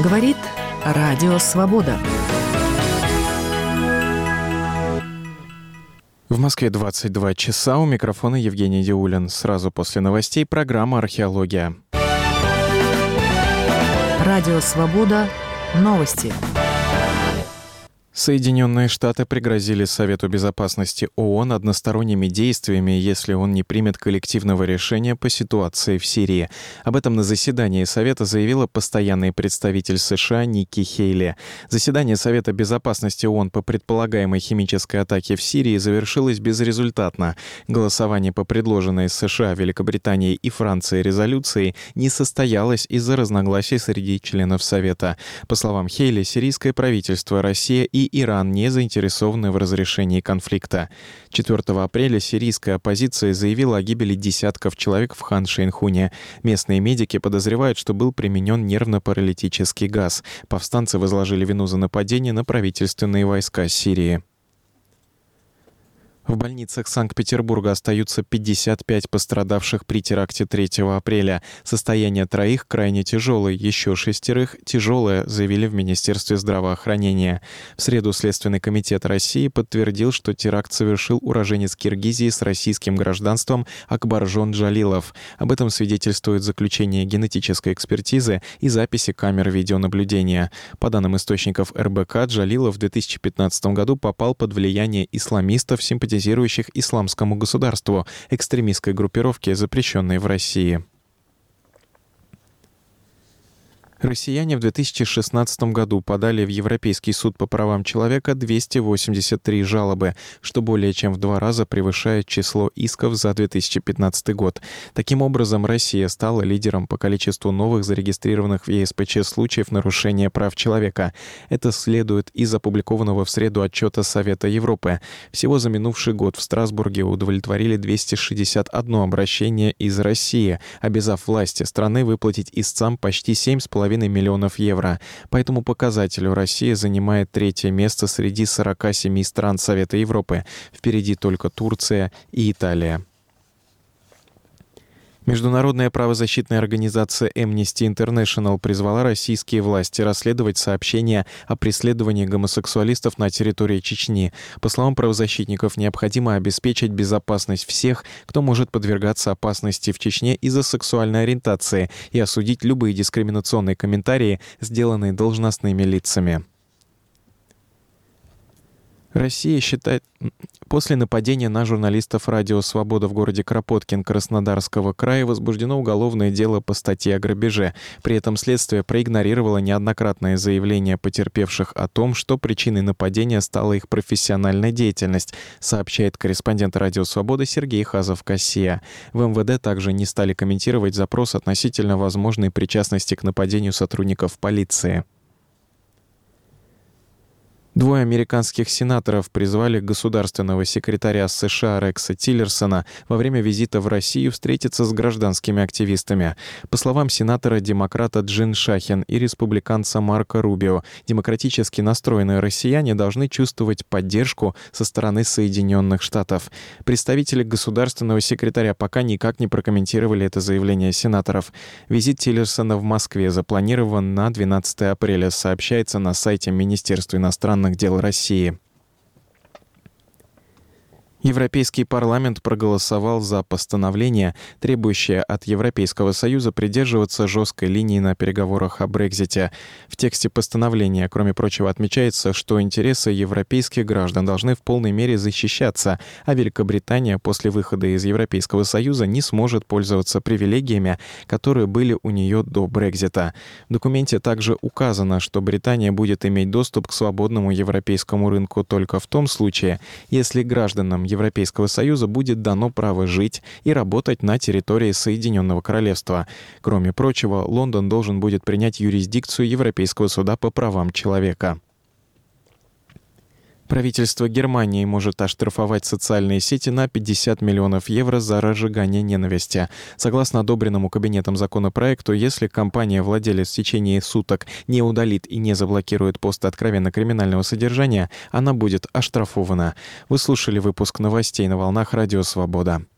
Говорит Радио Свобода. В Москве 22 часа. У микрофона Евгений Диулин. Сразу после новостей программа «Археология». Радио Свобода. Новости. Соединенные Штаты пригрозили Совету Безопасности ООН односторонними действиями, если он не примет коллективного решения по ситуации в Сирии. Об этом на заседании Совета заявила постоянный представитель США Никки Хейли. Заседание Совета Безопасности ООН по предполагаемой химической атаке в Сирии завершилось безрезультатно. Голосование по предложенной США, Великобритании и Франции резолюции не состоялось из-за разногласий среди членов Совета. По словам Хейли, сирийское правительство, Россия и Иран не заинтересованы в разрешении конфликта. 4 апреля сирийская оппозиция заявила о гибели десятков человек в Хан-Шейхуне. Местные медики подозревают, что был применен нервно-паралитический газ. Повстанцы возложили вину за нападение на правительственные войска Сирии. В больницах Санкт-Петербурга остаются 55 пострадавших при теракте 3 апреля. Состояние троих крайне тяжелое, еще 6 тяжелое, заявили в Министерстве здравоохранения. В среду Следственный комитет России подтвердил, что теракт совершил уроженец Киргизии с российским гражданством Акбаржон Джалилов. Об этом свидетельствует заключение генетической экспертизы и записи камер видеонаблюдения. По данным источников РБК, Джалилов в 2015 году попал под влияние исламистов, симпатизирующих исламскому государству, экстремистской группировке, запрещенной в России. Россияне в 2016 году подали в Европейский суд по правам человека 283 жалобы, что более чем в 2 раза превышает число исков за 2015 год. Таким образом, Россия стала лидером по количеству новых зарегистрированных в ЕСПЧ случаев нарушения прав человека. Это следует из опубликованного в среду отчета Совета Европы. Всего за минувший год в Страсбурге удовлетворили 261 обращение из России, обязав власти страны выплатить истцам почти 7,5 миллионов евро. По этому показателю Россия занимает 3-е место среди 47 стран Совета Европы. Впереди только Турция и Италия. Международная правозащитная организация Amnesty International призвала российские власти расследовать сообщения о преследовании гомосексуалистов на территории Чечни. По словам правозащитников, необходимо обеспечить безопасность всех, кто может подвергаться опасности в Чечне из-за сексуальной ориентации, и осудить любые дискриминационные комментарии, сделанные должностными лицами. Россия считает, после нападения на журналистов «Радио Свобода» в городе Кропоткин Краснодарского края возбуждено уголовное дело по статье о грабеже. При этом следствие проигнорировало неоднократное заявление потерпевших о том, что причиной нападения стала их профессиональная деятельность, сообщает корреспондент «Радио Свобода» Сергей Хазов-Кассия. В МВД также не стали комментировать запрос относительно возможной причастности к нападению сотрудников полиции. 2 американских сенаторов призвали государственного секретаря США Рекса Тиллерсона во время визита в Россию встретиться с гражданскими активистами. По словам сенатора-демократа Джин Шахин и республиканца Марко Рубио, демократически настроенные россияне должны чувствовать поддержку со стороны Соединенных Штатов. Представители государственного секретаря пока никак не прокомментировали это заявление сенаторов. Визит Тиллерсона в Москве запланирован на 12 апреля, сообщается на сайте Министерства иностранных дел России. Европейский парламент проголосовал за постановление, требующее от Европейского Союза придерживаться жесткой линии на переговорах о Брексите. В тексте постановления, кроме прочего, отмечается, что интересы европейских граждан должны в полной мере защищаться, а Великобритания после выхода из Европейского Союза не сможет пользоваться привилегиями, которые были у нее до Брексита. В документе также указано, что Британия будет иметь доступ к свободному европейскому рынку только в том случае, если гражданам Европейского Союза будет дано право жить и работать на территории Соединенного Королевства. Кроме прочего, Лондон должен будет принять юрисдикцию Европейского суда по правам человека. Правительство Германии может оштрафовать социальные сети на 50 миллионов евро за разжигание ненависти. Согласно одобренному Кабинетом законопроекту, если компания-владелец в течение суток не удалит и не заблокирует посты откровенно криминального содержания, она будет оштрафована. Вы слушали выпуск новостей на волнах Радио Свобода.